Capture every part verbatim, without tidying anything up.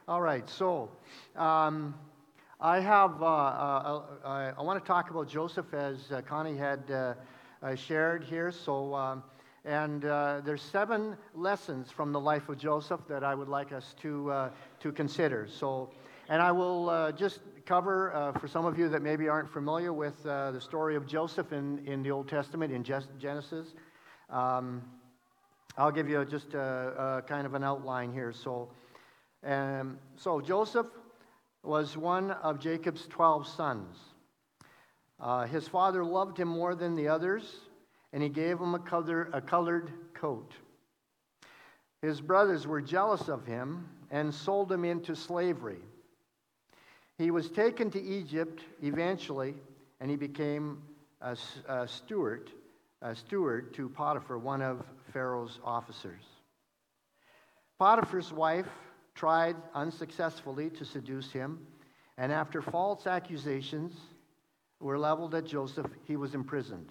All right, so um, I have, uh, uh, I, I want to talk about Joseph as uh, Connie had uh, uh, shared here. So, um, and uh, there's seven lessons from the life of Joseph that I would like us to uh, to consider. So, and I will uh, just cover uh, for some of you that maybe aren't familiar with uh, the story of Joseph in, in the Old Testament in Genesis. Um, I'll give you just a, a kind of an outline here. So. Um, so Joseph was one of Jacob's twelve sons. Uh, his father loved him more than the others, and he gave him a, color, a colored coat. His brothers were jealous of him and sold him into slavery. He was taken to Egypt eventually, and he became a, a steward, a steward to Potiphar, one of Pharaoh's officers. Potiphar's wife tried unsuccessfully to seduce him, and after false accusations were leveled at Joseph, he was imprisoned.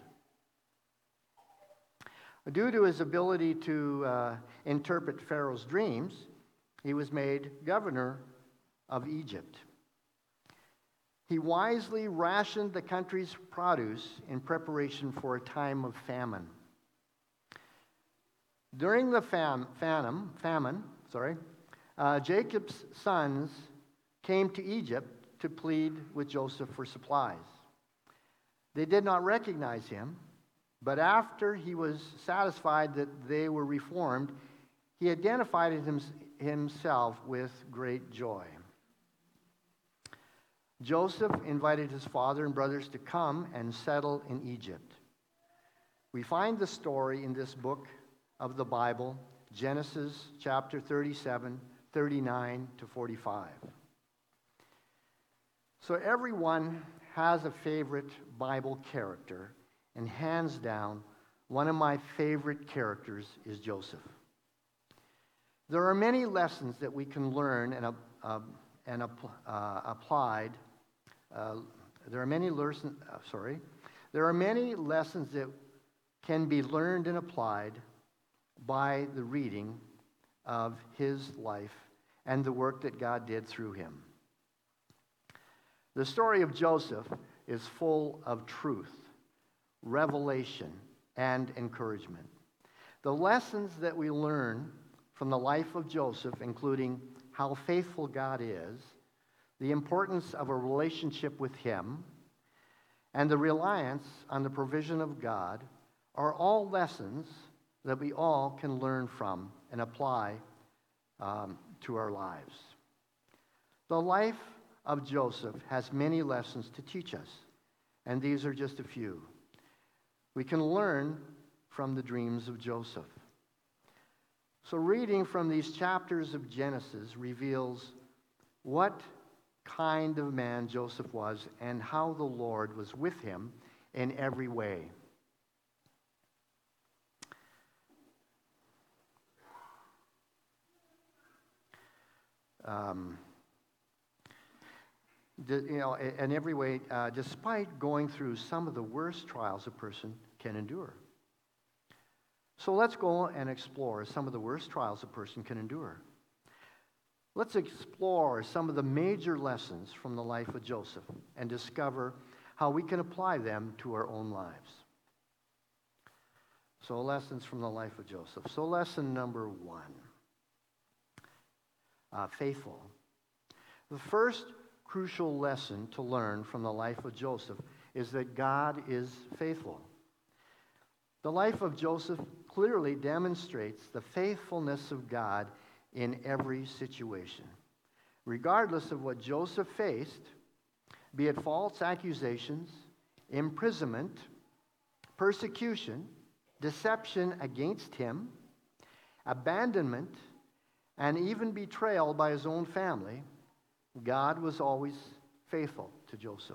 Due to his ability to uh, interpret Pharaoh's dreams, he was made governor of Egypt. He wisely rationed the country's produce in preparation for a time of famine. During the fam- famine, famine, sorry, Uh, Jacob's sons came to Egypt to plead with Joseph for supplies. They did not recognize him, but after he was satisfied that they were reformed, he identified him, himself with great joy. Joseph invited his father and brothers to come and settle in Egypt. We find the story in this book of the Bible, Genesis chapter thirty-seven, thirty-nine to forty-five. So everyone has a favorite Bible character, and hands down, one of my favorite characters is Joseph. There are many lessons that we can learn and, uh, and uh, applied. Uh, there are many lessons. Uh, sorry, there are many lessons that can be learned and applied by the reading of his life and the work that God did through him. The story of Joseph is full of truth, revelation, and encouragement. The lessons that we learn from the life of Joseph, including how faithful God is, the importance of a relationship with him, and the reliance on the provision of God, are all lessons that we all can learn from and apply um, to our lives. The life of Joseph has many lessons to teach us, and these are just a few. We can learn from the dreams of Joseph. So reading from these chapters of Genesis reveals what kind of man Joseph was and how the Lord was with him in every way. Um, the, you know, in every way, uh, despite going through some of the worst trials a person can endure. So let's go and explore some of the worst trials a person can endure. Let's explore some of the major lessons from the life of Joseph and discover how we can apply them to our own lives. So lessons from the life of Joseph. So lesson number one. Uh, faithful. The first crucial lesson to learn from the life of Joseph is that God is faithful. The life of Joseph clearly demonstrates the faithfulness of God in every situation. Regardless of what Joseph faced, be it false accusations, imprisonment, persecution, deception against him, abandonment, and even betrayal by his own family, God was always faithful to Joseph.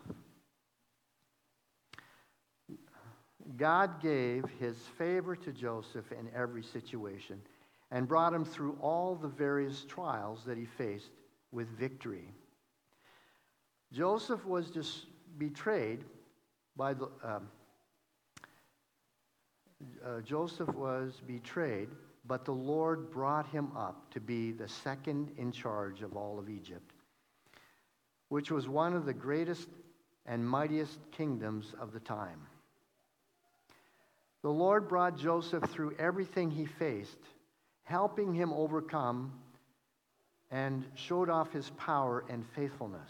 God gave his favor to Joseph in every situation and brought him through all the various trials that he faced with victory. Joseph was just betrayed by the... Um, uh, Joseph was betrayed but the Lord brought him up to be the second in charge of all of Egypt, which was one of the greatest and mightiest kingdoms of the time. The Lord brought Joseph through everything he faced, helping him overcome, and showed off his power and faithfulness.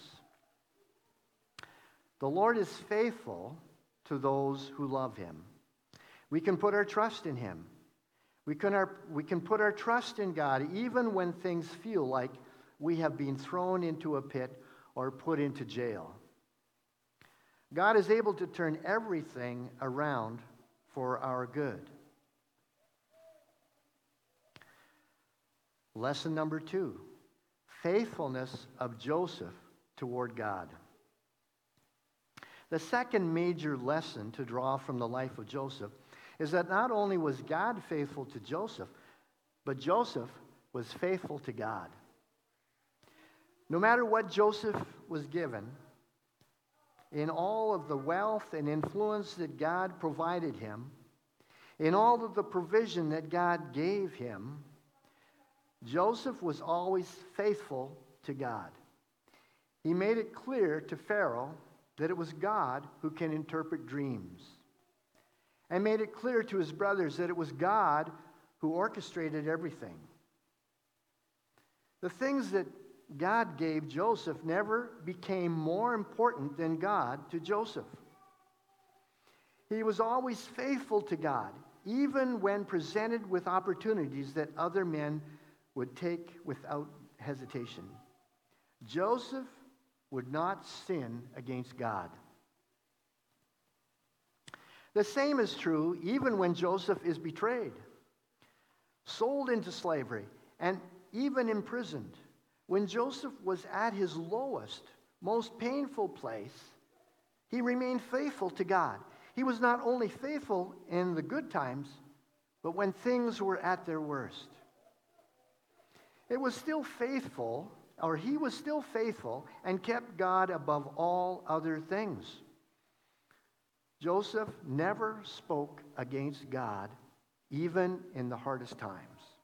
The Lord is faithful to those who love him. We can put our trust in him. We can, our, we can put our trust in God even when things feel like we have been thrown into a pit or put into jail. God is able to turn everything around for our good. Lesson number two, faithfulness of Joseph toward God. The second major lesson to draw from the life of Joseph is that not only was God faithful to Joseph, but Joseph was faithful to God. No matter what Joseph was given, in all of the wealth and influence that God provided him, in all of the provision that God gave him, Joseph was always faithful to God. He made it clear to Pharaoh that it was God who can interpret dreams, and made it clear to his brothers that it was God who orchestrated everything. The things that God gave Joseph never became more important than God to Joseph. He was always faithful to God, even when presented with opportunities that other men would take without hesitation. Joseph would not sin against God. The same is true even when Joseph is betrayed, sold into slavery, and even imprisoned. When Joseph was at his lowest, most painful place, he remained faithful to God. He was not only faithful in the good times, but when things were at their worst. It was still faithful, or he was still faithful and kept God above all other things. Joseph never spoke against God, even in the hardest times.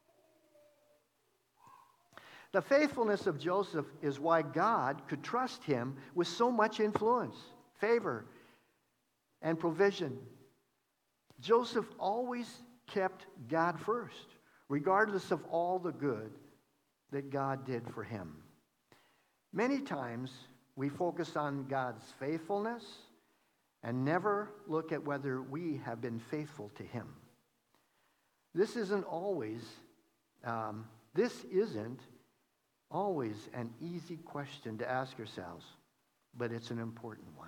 The faithfulness of Joseph is why God could trust him with so much influence, favor, and provision. Joseph always kept God first, regardless of all the good that God did for him. Many times we focus on God's faithfulness and never look at whether we have been faithful to him. This isn't always, um, this isn't always an easy question to ask yourselves, but it's an important one.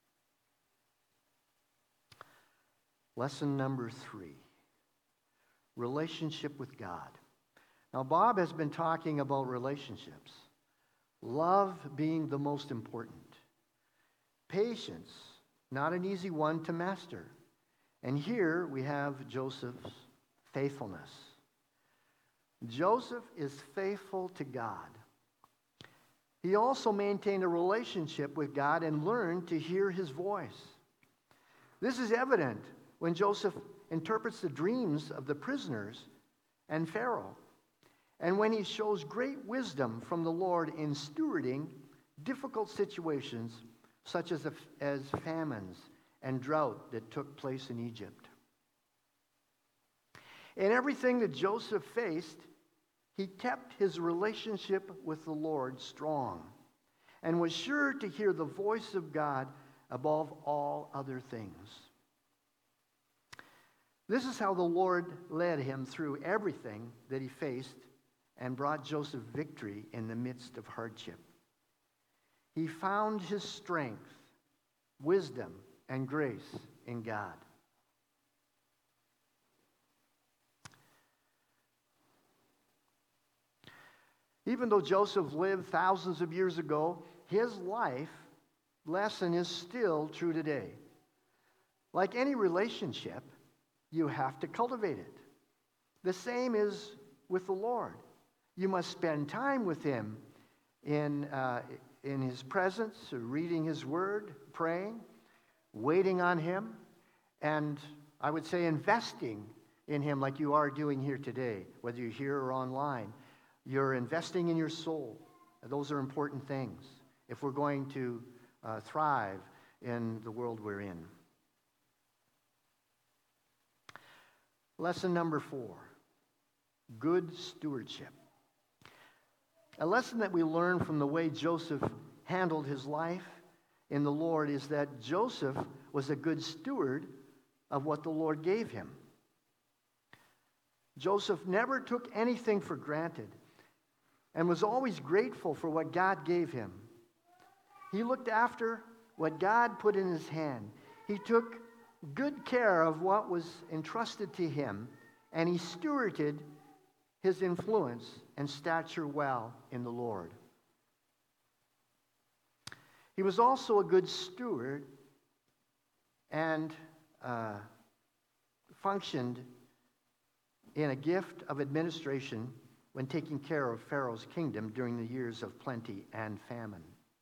Lesson number three, relationship with God. Now, Bob has been talking about relationships, love being the most important, patience, not an easy one to master. And here we have Joseph's faithfulness. Joseph is faithful to God. He also maintained a relationship with God and learned to hear his voice. This is evident when Joseph interprets the dreams of the prisoners and Pharaoh, and when he shows great wisdom from the Lord in stewarding difficult situations such as, as famines and drought that took place in Egypt. In everything that Joseph faced, he kept his relationship with the Lord strong and was sure to hear the voice of God above all other things. This is how the Lord led him through everything that he faced and brought Joseph victory in the midst of hardship. He found his strength, wisdom, and grace in God. Even though Joseph lived thousands of years ago, his life lesson is still true today. Like any relationship, you have to cultivate it. The same is with the Lord. You must spend time with him in, uh, in his presence, reading his word, praying, waiting on him, and I would say investing in Him like you are doing here today, whether you're here or online. You're investing in your soul. Those are important things if we're going to uh, thrive in the world we're in. Lesson number four, good stewardship. A lesson that we learn from the way Joseph handled his life in the Lord is that Joseph was a good steward of what the Lord gave him. Joseph never took anything for granted and was always grateful for what God gave him. He looked after what God put in his hand. He took good care of what was entrusted to him, and he stewarded his influence and stature well in the Lord. He was also a good steward and uh, functioned in a gift of administration when taking care of Pharaoh's kingdom during the years of plenty and famine.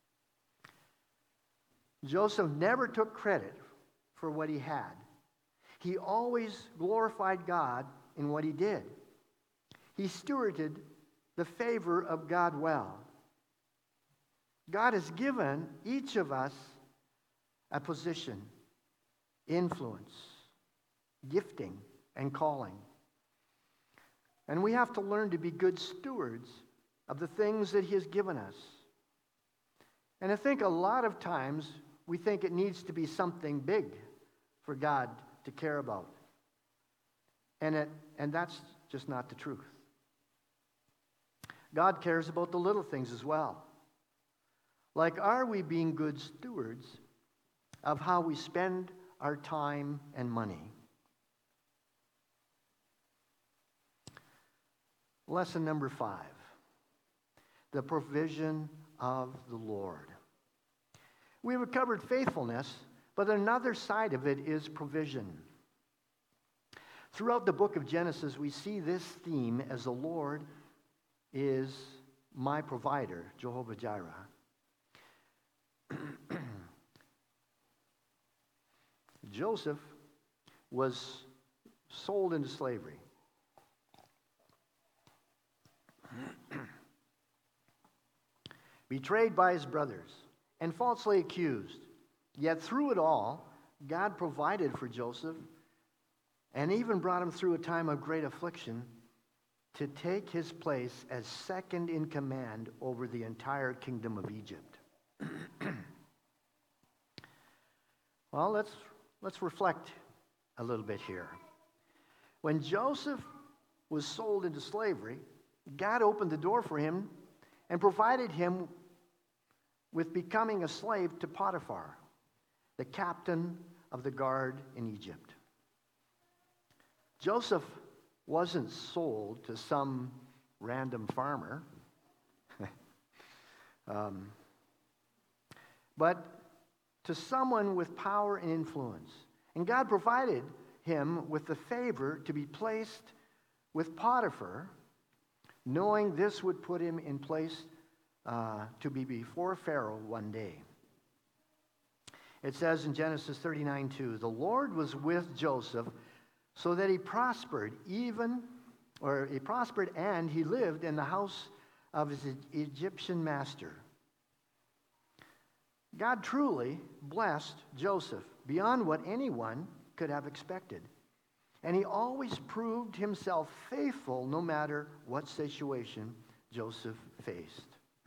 Joseph never took credit for what he had. He always glorified God in what he did. He stewarded the favor of God well. God has given each of us a position, influence, gifting, and calling. And we have to learn to be good stewards of the things that He has given us. And I think a lot of times we think it needs to be something big for God to care about. And, it, and that's just not the truth. God cares about the little things as well. Like, are we being good stewards of how we spend our time and money? Lesson number five, the provision of the Lord. We have covered faithfulness, but another side of it is provision. Throughout the book of Genesis, we see this theme as the Lord is my provider, Jehovah Jireh. Joseph was sold into slavery. Betrayed by his brothers and falsely accused. Yet through it all, God provided for Joseph and even brought him through a time of great affliction to take his place as second in command over the entire kingdom of Egypt. Well, let's, let's reflect a little bit here. When Joseph was sold into slavery, God opened the door for him and provided him with becoming a slave to Potiphar, the captain of the guard in Egypt. Joseph wasn't sold to some random farmer, um, but to someone with power and influence. And God provided him with the favor to be placed with Potiphar, knowing this would put him in place uh, to be before Pharaoh one day. It says in Genesis thirty-nine two, the Lord was with Joseph so that he prospered even, or he prospered and he lived in the house of his Egyptian master. God truly blessed Joseph beyond what anyone could have expected. And he always proved himself faithful no matter what situation Joseph faced.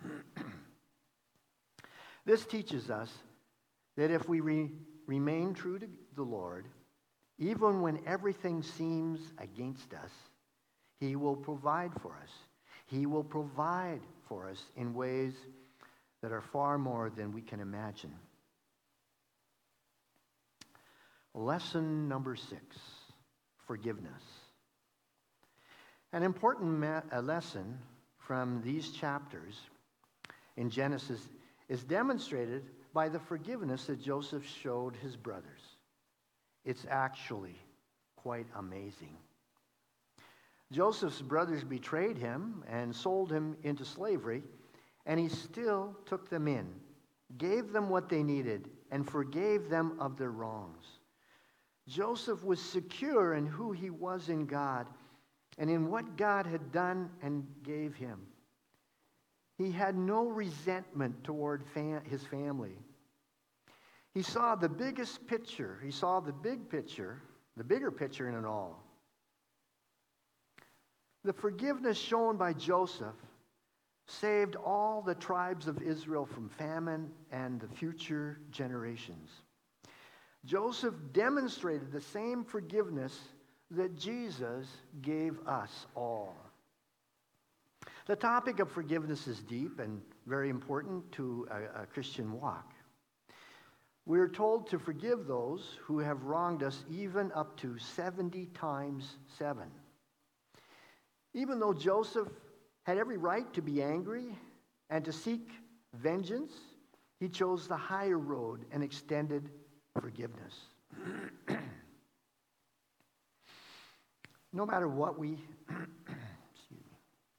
This teaches us that if we re- remain true to the Lord, even when everything seems against us, He will provide for us. He will provide for us in ways that are far more than we can imagine. Lesson number six, forgiveness. An important ma- a lesson from these chapters in Genesis is demonstrated by the forgiveness that Joseph showed his brothers. It's actually quite amazing. Joseph's brothers betrayed him and sold him into slavery, and he still took them in, gave them what they needed, and forgave them of their wrongs. Joseph was secure in who he was in God and in what God had done and gave him. He had no resentment toward fam- his family. He saw the biggest picture. He saw the big picture, the bigger picture in it all. The forgiveness shown by Joseph saved all the tribes of Israel from famine and the future generations. Joseph demonstrated the same forgiveness that Jesus gave us all. The topic of forgiveness is deep and very important to a, a Christian walk. We are told to forgive those who have wronged us even up to seventy times seven. Even though Joseph had every right to be angry and to seek vengeance, he chose the higher road and extended forgiveness. No matter what we excuse me.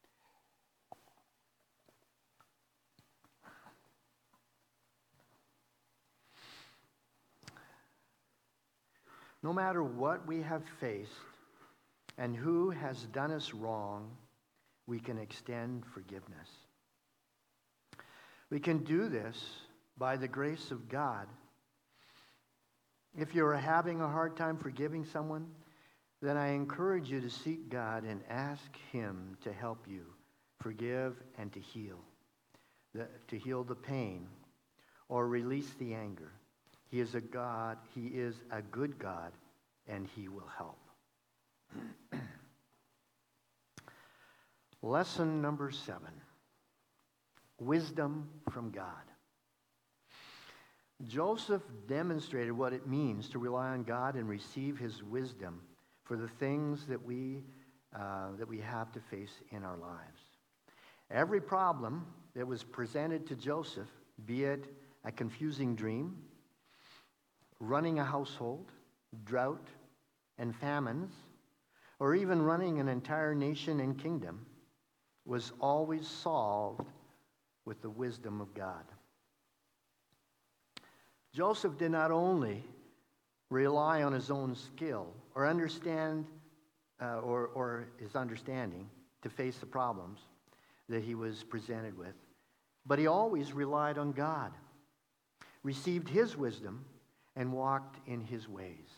No matter what we have faced and who has done us wrong, we can extend forgiveness. We can do this by the grace of God. If you're having a hard time forgiving someone, then I encourage you to seek God and ask Him to help you forgive and to heal, the, to heal the pain or release the anger. He is a God, He is a good God, and He will help. Lesson number seven, wisdom from God. Joseph demonstrated what it means to rely on God and receive His wisdom for the things that we, uh, that we have to face in our lives. Every problem that was presented to Joseph, be it a confusing dream, running a household, drought and famines, or even running an entire nation and kingdom, was always solved with the wisdom of God. Joseph did not only rely on his own skill or understand uh, or, or his understanding to face the problems that he was presented with, but he always relied on God, received His wisdom, and walked in His ways.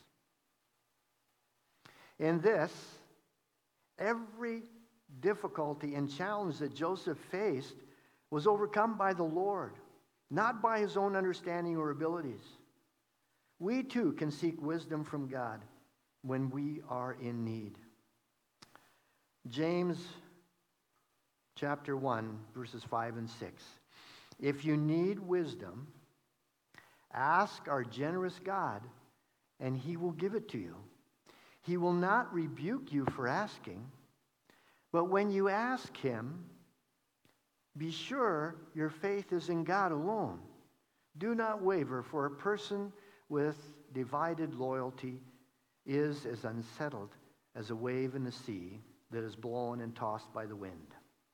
In this, every difficulty and challenge that Joseph faced was overcome by the Lord, not by his own understanding or abilities. We too can seek wisdom from God when we are in need. James chapter one, verses five and six. If you need wisdom, ask our generous God, and He will give it to you. He will not rebuke you for asking, but when you ask Him, be sure your faith is in God alone. Do not waver, for a person with divided loyalty is as unsettled as a wave in the sea that is blown and tossed by the wind.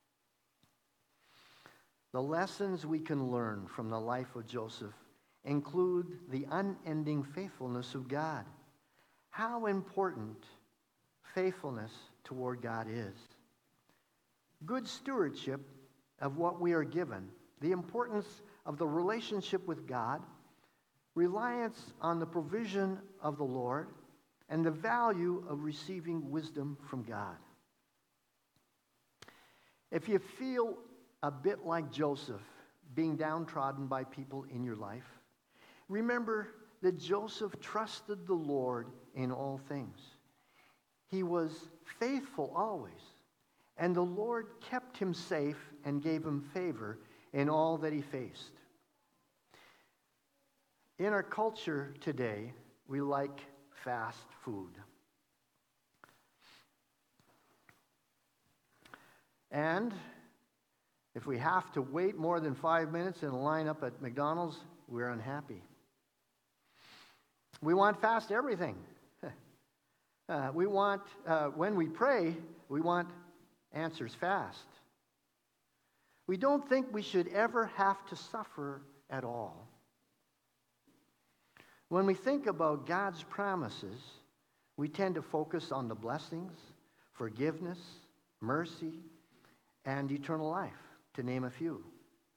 The lessons we can learn from the life of Joseph include the unending faithfulness of God. How important faithfulness toward God is. Good stewardship of what we are given. The importance of the relationship with God. Reliance on the provision of the Lord. And the value of receiving wisdom from God. If you feel a bit like Joseph, being downtrodden by people in your life, remember that Joseph trusted the Lord in all things. He was faithful always, and the Lord kept him safe and gave him favor in all that he faced. In our culture today, we like fast food. And if we have to wait more than five minutes in a line up at McDonald's, we're unhappy. We want fast everything. uh, we want, uh, when we pray, we want answers fast. We don't think we should ever have to suffer at all. When we think about God's promises, we tend to focus on the blessings, forgiveness, mercy, and eternal life, to name a few.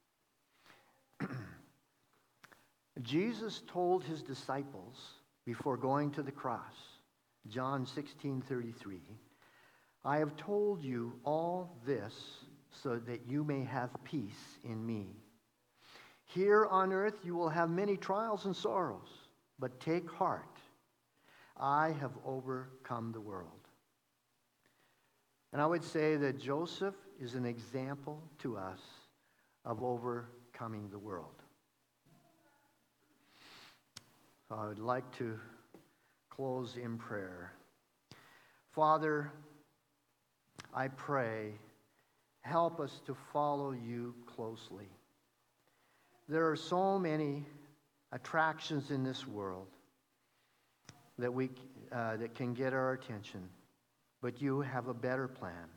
Jesus told his disciples before going to the cross, John sixteen thirty-three, I have told you all this so that you may have peace in me. Here on earth you will have many trials and sorrows, but take heart. I have overcome the world. And I would say that Joseph is an example to us of overcoming the world. So I would like to close in prayer. Father, I pray, help us to follow you closely. There are so many attractions in this world that we uh, that can get our attention, but you have a better plan.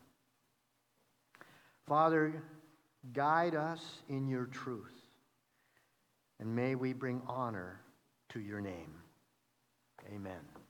Father, guide us in your truth, and may we bring honor to your name. Amen.